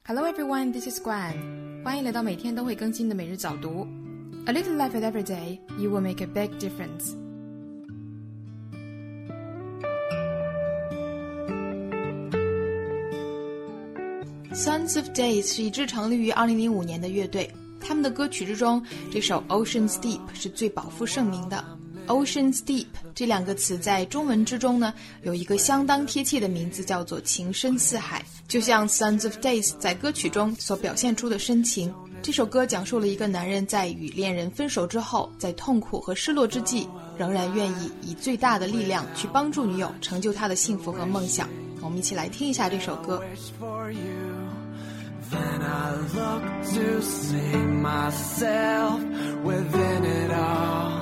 Hello everyone, this is Guan. 欢迎来到每天都会更新的每日早读。A little effort every day, you will make a big difference. Sons of Days 是一支成立于2005年的乐队，他们的歌曲之中，这首 Ocean's Deep 是最饱负盛名的。Ocean's Deep 这两个词在中文之中呢，有一个相当贴切的名字，叫做情深似海。就像 Sons of Days 在歌曲中所表现出的深情，这首歌讲述了一个男人在与恋人分手之后，在痛苦和失落之际，仍然愿意以最大的力量去帮助女友成就她的幸福和梦想。我们一起来听一下这首歌。 Then I look to see myself within it all.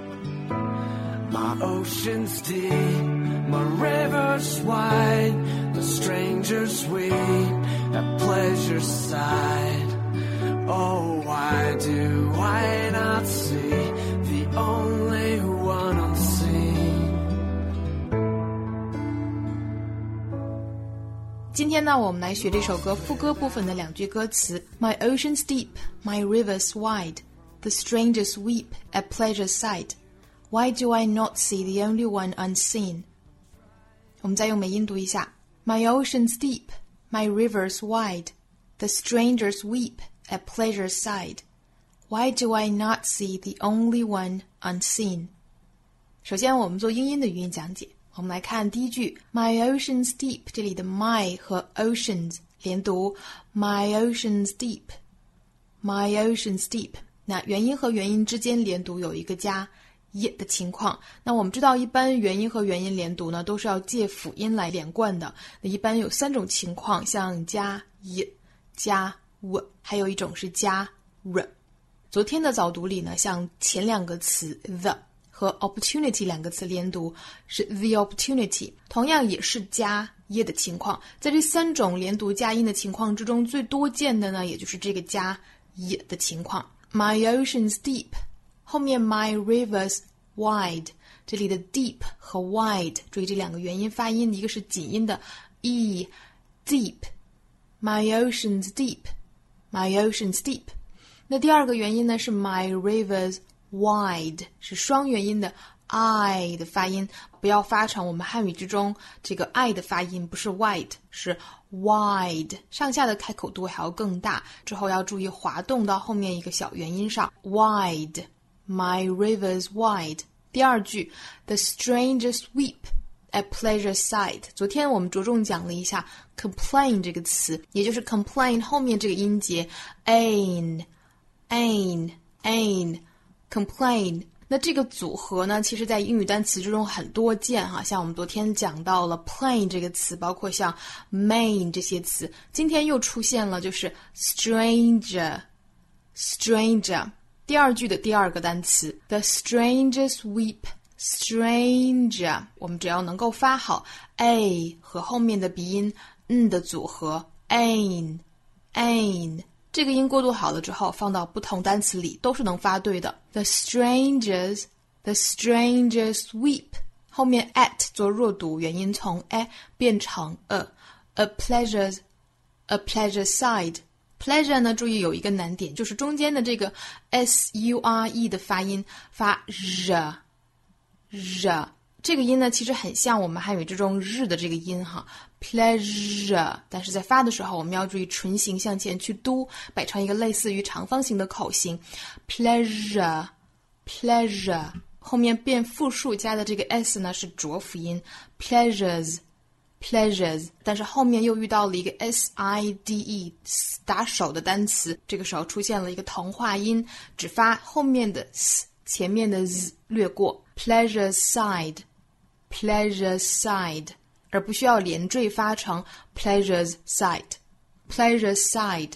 My ocean's deep, my river's wide, the stranger's weep at pleasure's side. Oh, why do I not see the only one unseen? 今天呢，我们来学这首歌副歌部分的两句歌词 My ocean's deep, my river's wide, the strangers weep at pleasure's side. Why do I not see the only one unseen? 我们再用美音读一下 My ocean's deep, my river's wide, the strangers weep at pleasure's side. Why do I not see the only one unseen? 首先我们做英音的语音讲解，我们来看第一句 My ocean's deep， 这里的 my 和 oceans 连读 My ocean's deep， My ocean's deep。 那元音和元音之间连读有一个加也的情况，那我们知道一般元音和元音连读呢都是要借辅音来连贯的，那一般有三种情况，像加也、加 w， 还有一种是加 r。 昨天的早读里呢，像前两个词 the 和 opportunity 两个词连读是 the opportunity， 同样也是加也的情况。在这三种连读加音的情况之中，最多见的呢也就是这个加也的情况。 My ocean's deep，后面 my river's wide， 这里的 deep 和 wide 注意这两个元音发音，一个是紧音的 e deep， my ocean's deep， my ocean's deep。 那第二个元音呢是 my river's wide， 是双元音的 I 的发音，不要发成我们汉语之中这个 I 的发音，不是 wide 是 wide， 上下的开口度还要更大，之后要注意滑动到后面一个小元音上 wide， my river's wide。 第二句 The strangers weep at pleasure's side， 昨天我们着重讲了一下 complain 这个词，也就是 complain 后面这个音节 ain complain。 那这个组合呢，其实在英语单词之中很多见哈，像我们昨天讲到了 plane 这个词，包括像 main 这些词，今天又出现了就是 stranger。 第二句的第二个单词 The strangers weep stranger， 我们只要能够发好 a 和后面的鼻音的组合 ain， 这个音过渡好了之后，放到不同单词里都是能发对的。 The strangers weep， 后面 at 做弱读，元音从 a 变成 a pleasure's side。 pleasure 呢，注意有一个难点，就是中间的这个 sure 的发音发 r， 这个音呢其实很像我们汉语之中日的这个音哈 pleasure， 但是在发的时候我们要注意唇形向前去嘟，摆成一个类似于长方形的口型 pleasure， 后面变复数加的这个 s 呢是浊辅音 pleasures， 但是后面又遇到了一个 side 打手的单词，这个时候出现了一个同化音，只发后面的 s， 前面的 z 略过 pleasure's side， 而不需要连缀发成 pleasure's side。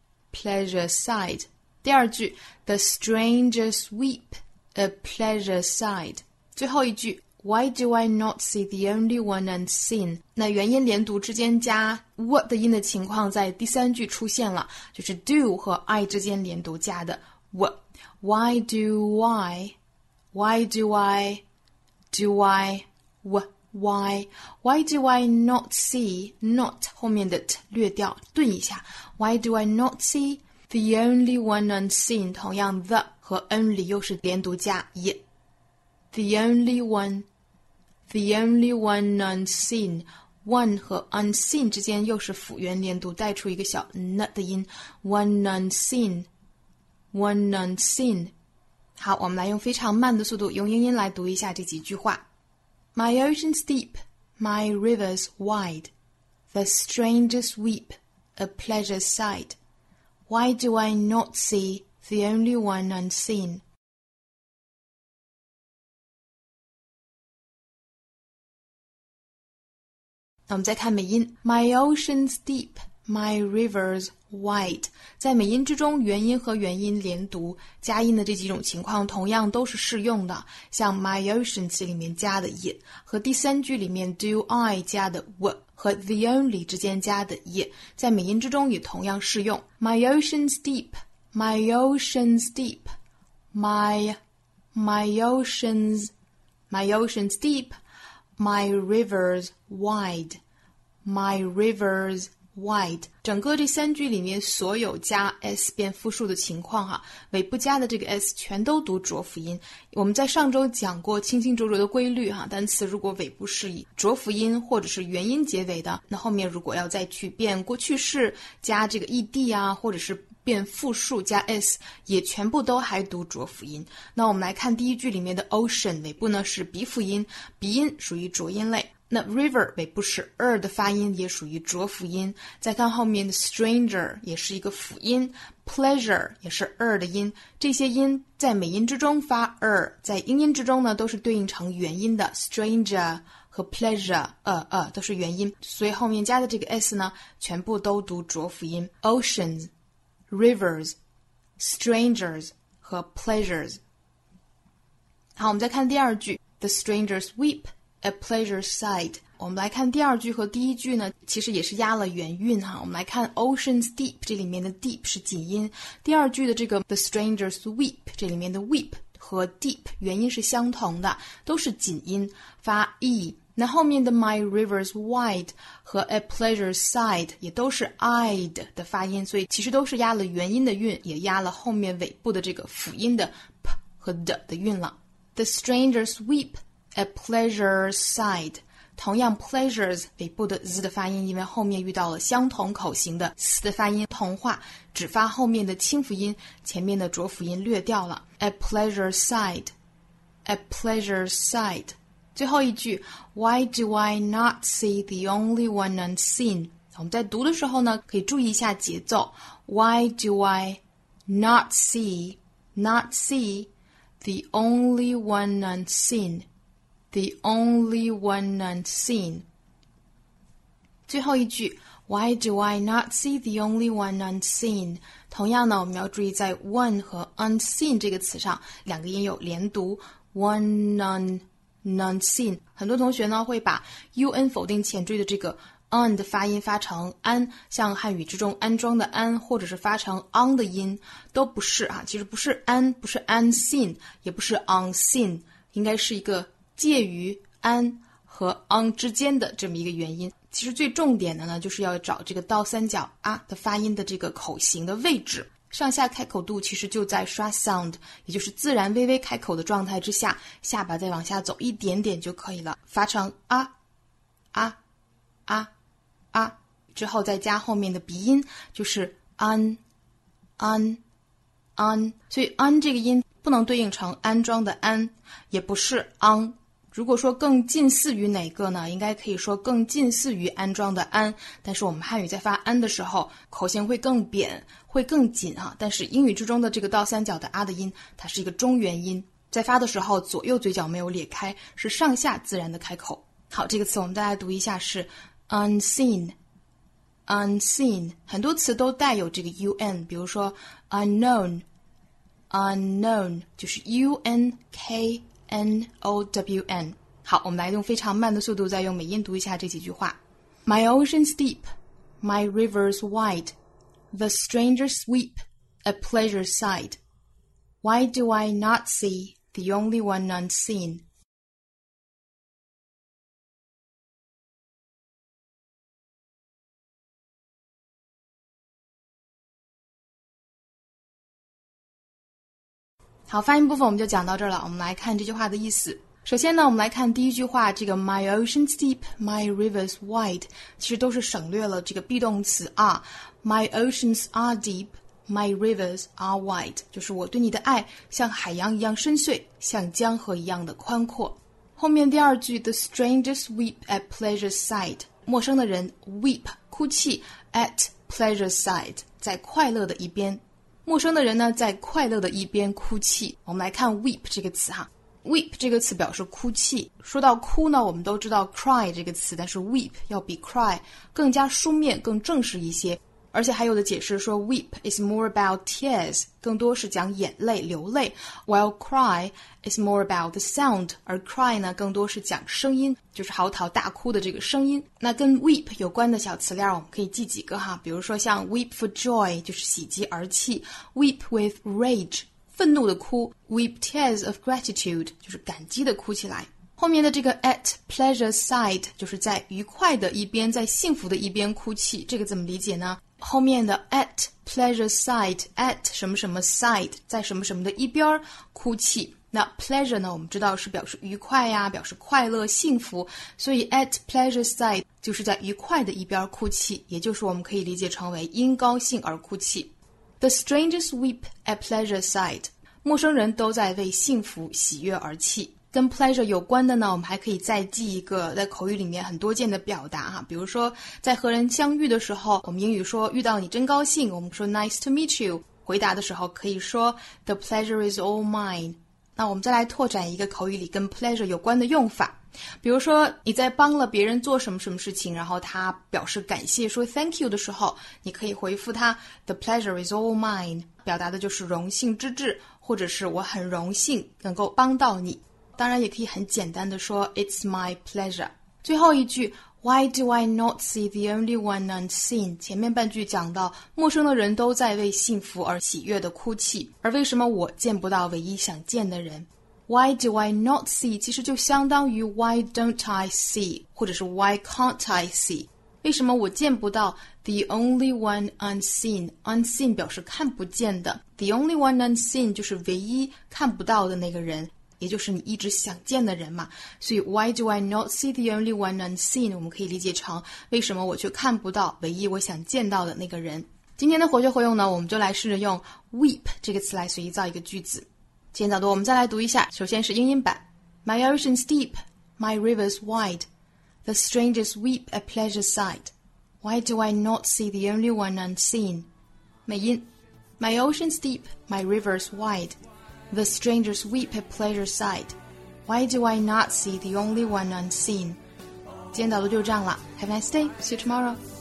第二句 The strangers weep at pleasure's side， 最后一句Why do I not see the only one unseen？ 那元音连读之间加 what 的音的情况在第三句出现了，就是 do 和 I 之间连读加的 what。 Why do I Why do I not see not 后面的 t 略掉顿一下 Why do I not see the only one unseen 同样 the 和 only 又是连读加 e The only one unseen One 和 unseen 之间又是辅元连读带出一个小 n 的音 One unseen 好，我们来用非常慢的速度用英音来读一下这几句话My ocean's deep, my river's wide. The strangers weep, a pleasure's sight. Why do I not see the only one unseen? 那我们再看美音 My ocean's deep, my river's wide 在美音之中元音和元音连读加音的这几种情况同样都是适用的像 my oceans 里面加的 it 和第三句里面 do I 加的 w 和 the only 之间加的 it 在美音之中也同样适用 My ocean's deep, my ocean's deep, my ocean's deep, my river's wide, my river's wide 整个这三句里面所有加 s 变复数的情况哈，尾部加的这个 s 全都读浊辅音。我们在上周讲过清清浊浊的规律哈，单词如果尾部是以浊辅音或者是元音结尾的，那后面如果要再去变过去式加这个 ed 啊，或者是变复数加 s 也全部都还读浊辅音。那我们来看第一句里面的 ocean 尾部呢是鼻辅音，鼻音属于浊音类。那 river 尾部是 的发音也属于浊辅音，再看后面的 stranger 也是一个辅音 pleasure 也是的音，这些音在美音之中发在英音之中呢都是对应成元音的 stranger 和 pleasure 都是元音，所以后面加的这个 s 呢全部都读浊辅音 oceans, rivers, strangers 和 pleasures。 好，我们再看第二句 The strangers weep A pleasure sight 我们来看第二句和第一句呢其实也是压了元韵哈。我们来看 ocean's deep 这里面的 deep 是紧音，第二句的这个 the strangers weep 这里面的 weep 和 deep 元音是相同的，都是紧音发 e。那后面的 my river's wide 和 a pleasure sight 也都是 i'd 的发音，所以其实都是压了元音的韵，也压了后面尾部的这个辅音的 p 和 的韵了。 The strangers weep A pleasure sight 同样 pleasures 尾部的 z 的发音因为后面遇到了相同口型的 s 的发音同化，只发后面的清辅音，前面的浊辅音略掉了 A pleasure sight, a pleasure sight 最后一句 Why do I not see the only one unseen 我们在读的时候呢可以注意一下节奏 Why do I not see the only one unseen The only one unseen 最后一句 Why do I not see the only one unseen 同样呢我们要注意在 one 和 unseen 这个词上两个音有连读 one unseen 很多同学呢会把 un 否定前缀的这个 on 的发音发成安，像汉语之中安装的安或者是发成 on 的音都不是啊，其实不是安，不是 unseen 也不是 unseen 应该是一个介于 an 和 on 之间的这么一个元音，其实最重点的呢就是要找这个倒三角啊的发音的这个口型的位置，上下开口度其实就在刷 sound 也就是自然微微开口的状态之下，下巴再往下走一点点就可以了，发成啊啊啊啊之后再加后面的鼻音就是 an an an 所以 an 这个音不能对应成安装的安，也不是 on，如果说更近似于哪个呢？应该可以说更近似于安装的安，但是我们汉语在发安的时候，口型会更扁，会更紧啊。但是英语之中的这个倒三角的啊的音，它是一个中元音，在发的时候左右嘴角没有裂开，是上下自然的开口。好，这个词我们再来读一下是 unseen， unseen， 很多词都带有这个 un， 比如说 unknown， unknown 就是 unknown。好，我们来用非常慢的速度再用美音读一下这几句话。My ocean's deep, my river's wide. The strangers weep, a pleasure sight. Why do I not see the only one unseen? 好，发音部分我们就讲到这儿了，我们来看这句话的意思。首先呢，我们来看第一句话，这个 My ocean's deep, my rivers wide， 其实都是省略了这个 be 动词 are。 My oceans are deep, my rivers are wide， 就是我对你的爱像海洋一样深邃，像江河一样的宽阔。后面第二句 The strangers weep at pleasure's side， 陌生的人 weep 哭泣 at pleasure's side， 在快乐的一边。陌生的人呢，在快乐的一边哭泣。我们来看 weep 这个词哈。weep 这个词表示哭泣。说到哭呢，我们都知道 cry 这个词，但是 weep 要比 cry 更加书面更正式一些。而且还有的解释说 weep is more about tears， 更多是讲眼泪流泪， while cry is more about the sound， 而 cry 呢更多是讲声音，就是嚎啕大哭的这个声音。那跟 weep 有关的小词料我们可以记几个哈，比如说像 weep for joy 就是喜极而泣， weep with rage 愤怒的哭， weep tears of gratitude 就是感激的哭起来。后面的这个 at pleasure side 就是在愉快的一边，在幸福的一边哭泣，这个怎么理解呢？后面的 at pleasure side at 什么什么 side 在什么什么的一边哭泣。那 pleasure 呢，我们知道是表示愉快呀，表示快乐幸福，所以 at pleasure side 就是在愉快的一边哭泣，也就是我们可以理解成为因高兴而哭泣。The strangers weep at pleasure side， 陌生人都在为幸福喜悦而泣。跟 pleasure 有关的呢，我们还可以再记一个在口语里面很多见的表达哈，比如说在和人相遇的时候，我们英语说遇到你真高兴，我们说 nice to meet you， 回答的时候可以说 the pleasure is all mine。 那我们再来拓展一个口语里跟 pleasure 有关的用法，比如说你在帮了别人做什么什么事情，然后他表示感谢说 thank you 的时候，你可以回复他 the pleasure is all mine， 表达的就是荣幸之至，或者是我很荣幸能够帮到你。当然也可以很简单的说 It's my pleasure。 最后一句 Why do I not see the only one unseen？ 前面半句讲到陌生的人都在为幸福而喜悦的哭泣，而为什么我见不到唯一想见的人？ Why do I not see 其实就相当于 Why don't I see， 或者是 Why can't I see？ 为什么我见不到 The only one unseen， unseen 表示看不见的， The only one unseen 就是唯一看不到的那个人，也就是你一直想见的人嘛。所以 Why do I not see the only one unseen 我们可以理解成为什么我却看不到唯一我想见到的那个人。今天的活学活用呢，我们就来试着用 weep 这个词来随意造一个句子。今天早读我们再来读一下，首先是英音版。 My ocean's deep, my rivers wide, the strangers weep at pleasure's side. Why do I not see the only one unseen? 美音 My ocean's deep, my rivers wide,The strangers weep at pleasure's side. Why do I not see the only one unseen? 今天导读就这样了。Have a nice day. See you tomorrow.